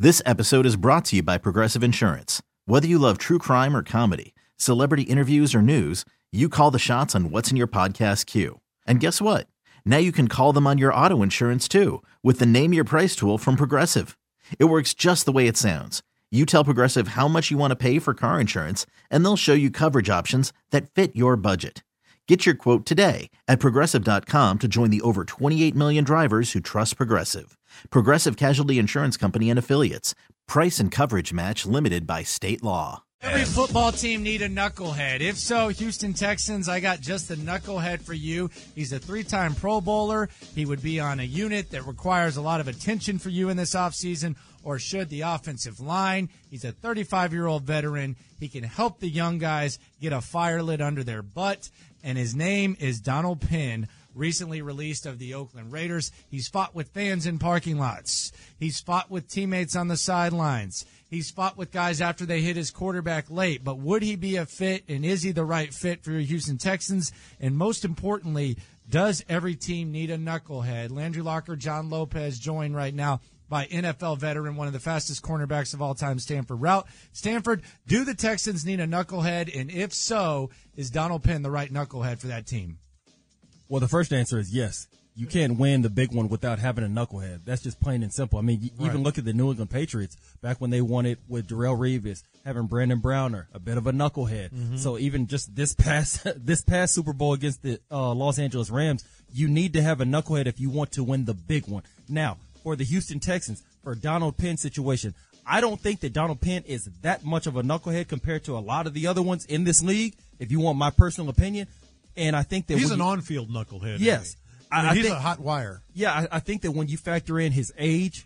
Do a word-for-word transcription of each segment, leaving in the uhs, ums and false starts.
This episode is brought to you by Progressive Insurance. Whether you love true crime or comedy, celebrity interviews or news, you call the shots on what's in your podcast queue. And guess what? Now you can call them on your auto insurance too with the Name Your Price tool from Progressive. It works just the way it sounds. You tell Progressive how much you want to pay for car insurance, and they'll show you coverage options that fit your budget. Get your quote today at Progressive dot com to join the over twenty-eight million drivers who trust Progressive. Progressive Casualty Insurance Company and Affiliates. Price and coverage match limited by state law. Every football team need a knucklehead. If so, Houston Texans, I got just the knucklehead for you. He's a three-time Pro Bowler. He would be on a unit that requires a lot of attention for you in this offseason, or should the offensive line. He's a thirty-five-year-old veteran. He can help the young guys get a fire lit under their butt, and his name is Donald Penn, recently released of the Oakland Raiders. He's fought with fans in parking lots. He's fought with teammates on the sidelines. He's fought with guys after they hit his quarterback late. But would he be a fit, and is he the right fit for your Houston Texans? And most importantly, does every team need a knucklehead? Landry Locker, John Lopez, joined right now by N F L veteran, one of the fastest cornerbacks of all time, Stanford Routt. Stanford, do the Texans need a knucklehead? And if so, is Donald Penn the right knucklehead for that team? Well, the first answer is yes. You can't win the big one without having a knucklehead. That's just plain and simple. I mean, you right. even look at the New England Patriots back when they won it with Darrelle Revis, having Brandon Browner, a bit of a knucklehead. Mm-hmm. So even just this past this past Super Bowl against the uh, Los Angeles Rams, you need to have a knucklehead if you want to win the big one. Now, for the Houston Texans, for Donald Penn situation, I don't think that Donald Penn is that much of a knucklehead compared to a lot of the other ones in this league, if you want my personal opinion. And I think that he's an you, on-field knucklehead. Yes. I mean, I he's think, a hot wire. Yeah, I, I think that when you factor in his age,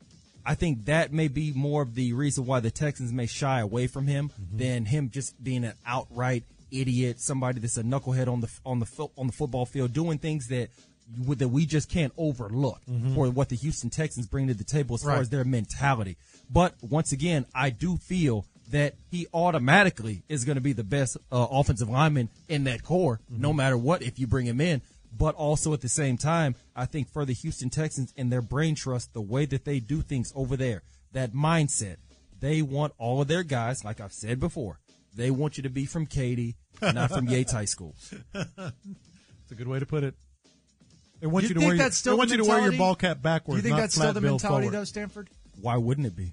I think that may be more of the reason why the Texans may shy away from him mm-hmm. than him just being an outright idiot, somebody that's a knucklehead on the on the on the football field, doing things that that we just can't overlook mm-hmm. for what the Houston Texans bring to the table as right. far as their mentality. But once again, I do feel that he automatically is going to be the best uh, offensive lineman in that core, mm-hmm. no matter what, if you bring him in. But also at the same time, I think for the Houston Texans and their brain trust, the way that they do things over there, that mindset, they want all of their guys, like I've said before, they want you to be from Katy, not from Yates High School. That's a good way to put it. They want you, you to think wear. That's your, still they want the you to wear your ball cap backwards. Do you think not that's still the bill mentality, forward. though, Stanford? Why wouldn't it be?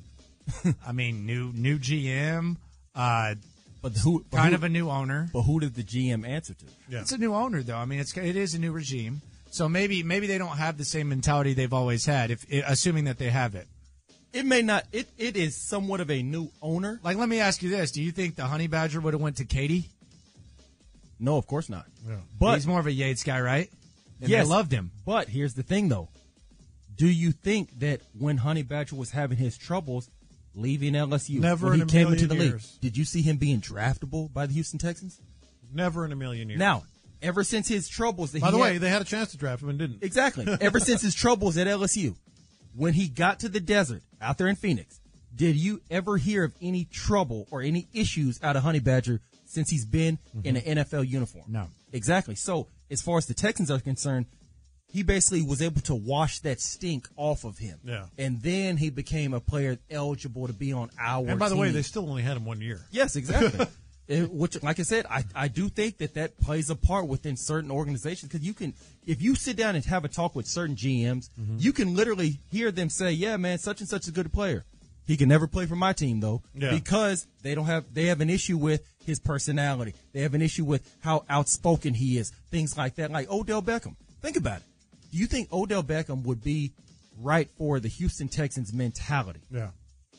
I mean, new new G M, uh, but who but kind who, of a new owner. But who did the G M answer to? Yeah. It's a new owner, though. I mean, it's it is a new regime, so maybe maybe they don't have the same mentality they've always had. If assuming that they have it, it may not. It it is somewhat of a new owner. Like, let me ask you this: do you think the Honey Badger would have went to Katy? No, of course not. Yeah. But he's more of a Yates guy, right? And yes, they loved him. But here's the thing, though. Do you think that when Honey Badger was having his troubles leaving L S U, Never when in he a came million into the years. league, did you see him being draftable by the Houston Texans? Never in a million years. Now, ever since his troubles, that by he the had, way, they had a chance to draft him and didn't. Exactly. Ever since his troubles at L S U, when he got to the desert out there in Phoenix, did you ever hear of any trouble or any issues out of Honey Badger since he's been mm-hmm. in an N F L uniform? No. Exactly. So, as far as the Texans are concerned, he basically was able to wash that stink off of him. Yeah. And then he became a player eligible to be on our team. And by the team. way, they still only had him one year. Yes, exactly. it, which, like I said, I, I do think that that plays a part within certain organizations, because you can, if you sit down and have a talk with certain G Ms, mm-hmm. you can literally hear them say, yeah, man, such and such is a good player. He can never play for my team, though, yeah. because they don't have they have an issue with his personality. They have an issue with how outspoken he is, things like that, like Odell Beckham. Think about it. Do you think Odell Beckham would be right for the Houston Texans mentality? Yeah.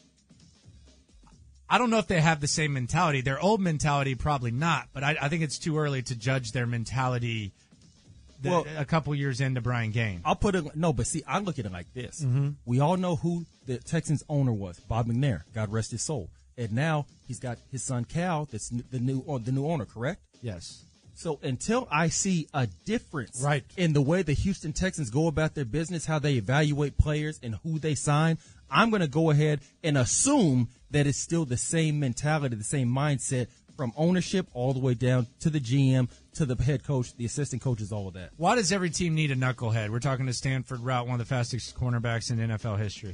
I don't know if they have the same mentality. Their old mentality, probably not, but I, I think it's too early to judge their mentality the, well, a couple years into Brian Gaine. I'll put it – no, but see, I look at it like this. Mm-hmm. We all know who the Texans owner was, Bob McNair, God rest his soul. And now he's got his son Cal that's the new, or the new owner, correct? Yes. So until I see a difference right. in the way the Houston Texans go about their business, how they evaluate players and who they sign, I'm going to go ahead and assume that it's still the same mentality, the same mindset from ownership all the way down to the G M, to the head coach, the assistant coaches, all of that. Why does every team need a knucklehead? We're talking to Stanford Routt, one of the fastest cornerbacks in N F L history.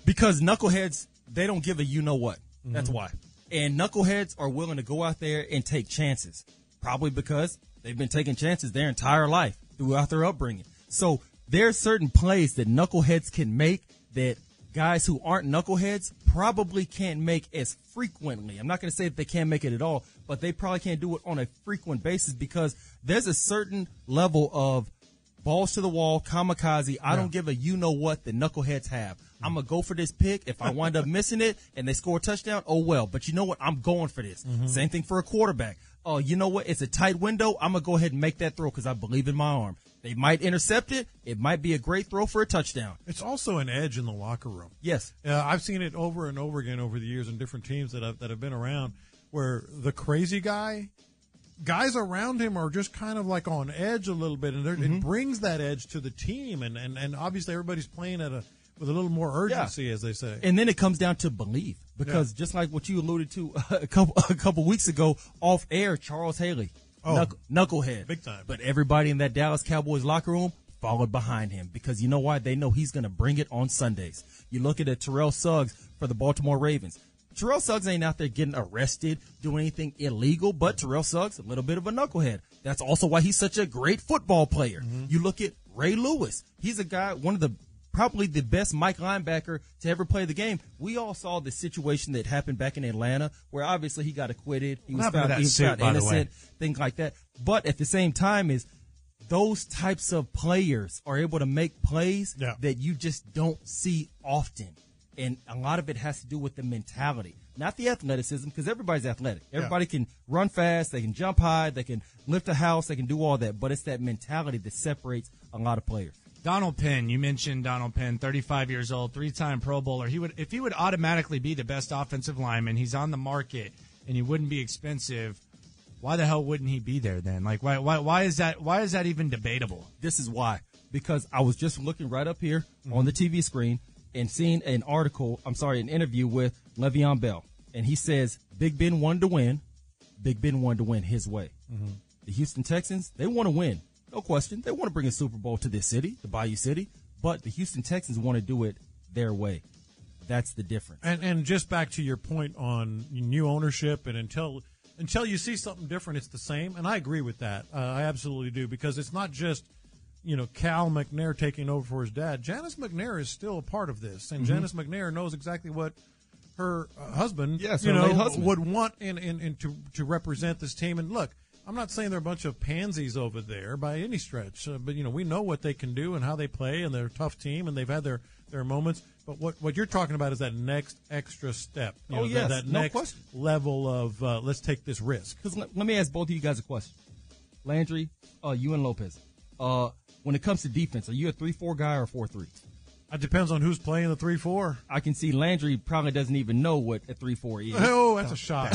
Because knuckleheads, they don't give a you know what. Mm-hmm. That's why. And knuckleheads are willing to go out there and take chances. Probably because they've been taking chances their entire life throughout their upbringing. So there's certain plays that knuckleheads can make that guys who aren't knuckleheads probably can't make as frequently. I'm not going to say that they can't make it at all, but they probably can't do it on a frequent basis because there's a certain level of balls to the wall, kamikaze. I yeah. don't give a you know what the knuckleheads have. I'm going to go for this pick. If I wind up missing it and they score a touchdown, oh well. But you know what? I'm going for this. Mm-hmm. Same thing for a quarterback. Oh, you know what? It's a tight window. I'm going to go ahead and make that throw because I believe in my arm. They might intercept it. It might be a great throw for a touchdown. It's also an edge in the locker room. Yes. Uh, I've seen it over and over again over the years in different teams that I've, that have been around where the crazy guy, guys around him are just kind of like on edge a little bit, and mm-hmm. it brings that edge to the team. And, and, and obviously everybody's playing at a with a little more urgency, yeah. as they say. And then it comes down to belief because yeah. just like what you alluded to a couple a couple weeks ago off air, Charles Haley. Oh, Knuckle, knucklehead. Big time. But everybody in that Dallas Cowboys locker room followed behind him because you know why? They know he's going to bring it on Sundays. You look at a Terrell Suggs for the Baltimore Ravens. Terrell Suggs ain't out there getting arrested, doing anything illegal, but Terrell Suggs, a little bit of a knucklehead. That's also why he's such a great football player. Mm-hmm. You look at Ray Lewis. He's a guy, one of the probably the best Mike linebacker to ever play the game. We all saw the situation that happened back in Atlanta where obviously he got acquitted. He was found, he was found innocent, things like that. But at the same time is those types of players are able to make plays yeah. that you just don't see often. And a lot of it has to do with the mentality, not the athleticism, because everybody's athletic. Everybody yeah. can run fast, they can jump high, they can lift a house, they can do all that. But it's that mentality that separates a lot of players. Donald Penn, you mentioned Donald Penn, thirty-five years old, three-time Pro Bowler. He would, if he would automatically be the best offensive lineman, he's on the market, and he wouldn't be expensive. Why the hell wouldn't he be there then? Like, why, why, why is that? Why is that even debatable? This is why. Because I was just looking right up here mm-hmm. on the T V screen and seeing an article. I'm sorry, an interview with Le'Veon Bell, and he says Big Ben wanted to win. Big Ben wanted to win his way. Mm-hmm. The Houston Texans, they want to win. No question. They want to bring a Super Bowl to this city, the Bayou City, but the Houston Texans want to do it their way. That's the difference. And and just back to your point on new ownership, and until until you see something different, it's the same. And I agree with that. Uh, I absolutely do, because it's not just, you know, Cal McNair taking over for his dad. Janice McNair is still a part of this, and mm-hmm. Janice McNair knows exactly what her uh, husband, yes, you her know, late husband. would want in, in, in to to represent this team. And look, I'm not saying they're a bunch of pansies over there by any stretch, uh, but, you know, we know what they can do and how they play, and they're a tough team, and they've had their, their moments. But what, what you're talking about is that next extra step. You oh, know, yes, that, that no next question. level of uh, let's take this risk. Because let, let me ask both of you guys a question. Landry, uh, you and Lopez, uh, when it comes to defense, are you a three four guy or a four three? It depends on who's playing the three four. I can see Landry probably doesn't even know what a three four is. Oh, that's a shot.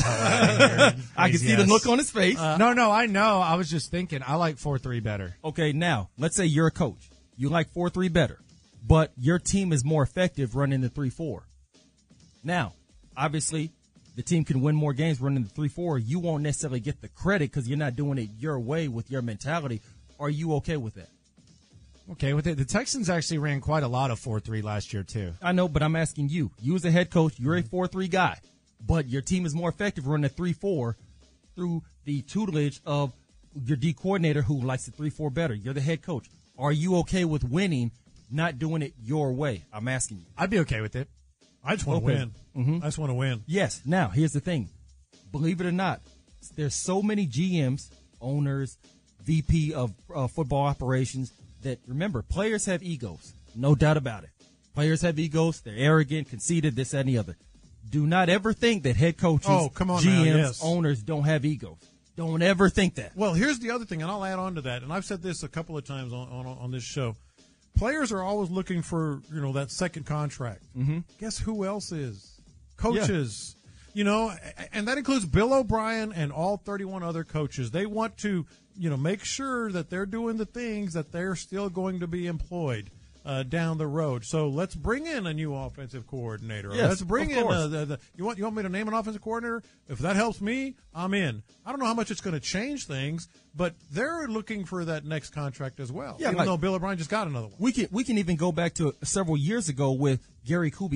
I can see yes. the look on his face. Uh, no, no, I know. I was just thinking. I like four three better. Okay, now, let's say you're a coach. You like four three better, but your team is more effective running the three four. Now, obviously, the team can win more games running the three four. You won't necessarily get the credit because you're not doing it your way with your mentality. Are you okay with that? Okay, with it. The Texans actually ran quite a lot of four three last year, too. I know, but I'm asking you. You as a head coach, you're a four three guy, but your team is more effective running a three four through the tutelage of your D coordinator who likes the three four better. You're the head coach. Are you okay with winning, not doing it your way? I'm asking you. I'd be okay with it. I just want to Okay. win. Mm-hmm. I just want to win. Yes. Now, here's the thing. Believe it or not, there's so many G Ms, owners, V P of uh, football operations that, remember, players have egos. No doubt about it. Players have egos. They're arrogant, conceited, this, that, and the other. Do not ever think that head coaches, Oh, come on G Ms, now, yes. owners don't have egos. Don't ever think that. Well, here's the other thing, and I'll add on to that, and I've said this a couple of times on, on, on this show. Players are always looking for, you know, that second contract. Mm-hmm. Guess who else is? Coaches. Yeah. You know, and that includes Bill O'Brien and all thirty-one other coaches. They want to, you know, make sure that they're doing the things that they're still going to be employed uh, down the road. So let's bring in a new offensive coordinator. Yes, let's bring of in course. uh, the, the you want you want me to name an offensive coordinator? If that helps me, I'm in. I don't know how much it's going to change things, but they're looking for that next contract as well. Yeah, even like- though Bill O'Brien just got another one. We can we can even go back to several years ago with Gary Kubiak.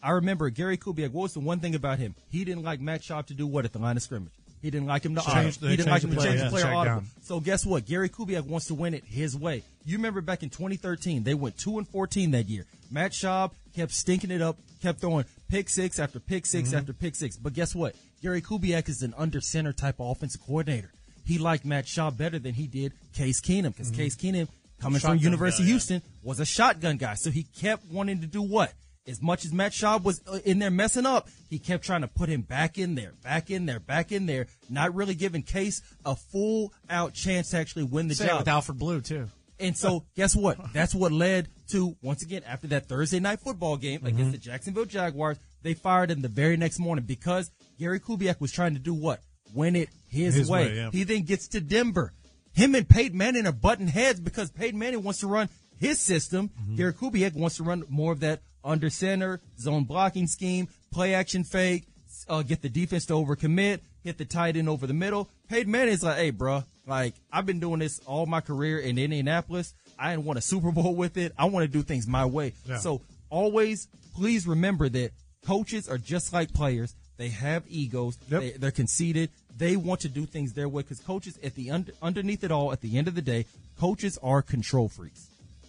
I remember Gary Kubiak. What was the one thing about him? He didn't like Matt Schaub to do what at the line of scrimmage? He didn't like him to Change- audible. He didn't like him to play, change yeah. the player Check audible. down. So guess what? Gary Kubiak wants to win it his way. You remember back in twenty thirteen, they went two and fourteen that year. Matt Schaub kept stinking it up, kept throwing pick six after pick six Mm-hmm. after pick six. But guess what? Gary Kubiak is an under center type of offensive coordinator. He liked Matt Schaub better than he did Case Keenum because Mm-hmm. Case Keenum, coming Shotgun from University guy, of yeah. Houston, was a shotgun guy. So he kept wanting to do what? As much as Matt Schaub was uh, in there messing up, he kept trying to put him back in there, back in there, back in there, not really giving Case a full-out chance to actually win the Say it job. with Alfred Blue, too. And so, guess what? That's what led to, once again, after that Thursday night football game Mm-hmm. against the Jacksonville Jaguars, they fired him the very next morning because Gary Kubiak was trying to do what? Win it his, His way. way, yeah. He then gets to Denver. Him and Peyton Manning are butting heads because Peyton Manning wants to run his system. Mm-hmm. Gary Kubiak wants to run more of that under center, zone blocking scheme, play action fake, uh, get the defense to overcommit, hit the tight end over the middle. Peyton Manning's like, hey, bro, like, I've been doing this all my career in Indianapolis. I didn't want a Super Bowl with it. I want to do things my way. Yeah. So always, please remember that coaches are just like players. They have egos. Yep. They, they're conceited. They want to do things their way because coaches, at the under, underneath it all, at the end of the day, coaches are control freaks.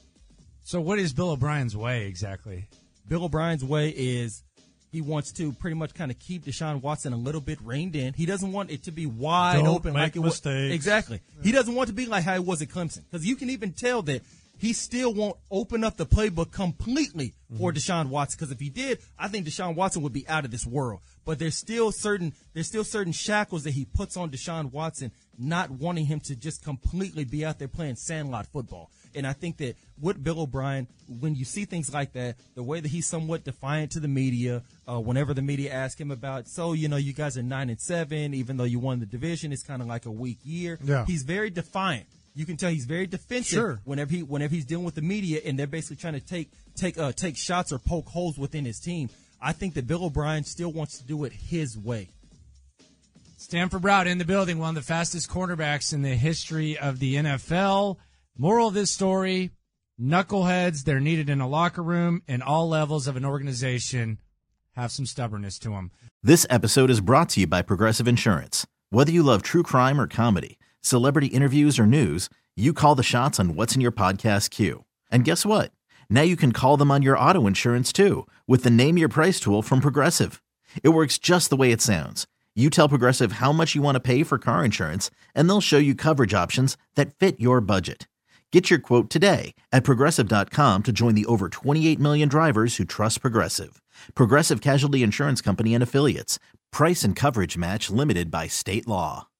So what is Bill O'Brien's way exactly? Bill O'Brien's way is he wants to pretty much kind of keep Deshaun Watson a little bit reined in. He doesn't want it to be wide Don't open make like it was. mistakes. Exactly. He doesn't want to be like how it was at Clemson because you can even tell that he still won't open up the playbook completely for Deshaun Watson because if he did, I think Deshaun Watson would be out of this world. But there's still certain there's still certain shackles that he puts on Deshaun Watson, not wanting him to just completely be out there playing sandlot football. And I think that with Bill O'Brien, when you see things like that, the way that he's somewhat defiant to the media, uh, whenever the media ask him about, so, you know, you guys are nine and seven, even though you won the division, it's kind of like a weak year. Yeah. He's very defiant. You can tell he's very defensive Sure. whenever he whenever he's dealing with the media, and they're basically trying to take take uh, take shots or poke holes within his team. I think that Bill O'Brien still wants to do it his way. Stanford Brown in the building, one of the fastest cornerbacks in the history of the N F L. Moral of this story, knuckleheads, they're needed in a locker room and all levels of an organization. Have some stubbornness to them. This episode is brought to you by Progressive Insurance. Whether you love true crime or comedy, celebrity interviews or news, you call the shots on what's in your podcast queue. And guess what? Now you can call them on your auto insurance too with the Name Your Price tool from Progressive. It works just the way it sounds. You tell Progressive how much you want to pay for car insurance, and they'll show you coverage options that fit your budget. Get your quote today at Progressive dot com to join the over twenty-eight million drivers who trust Progressive. Progressive Casualty Insurance Company and Affiliates. Price and coverage match limited by state law.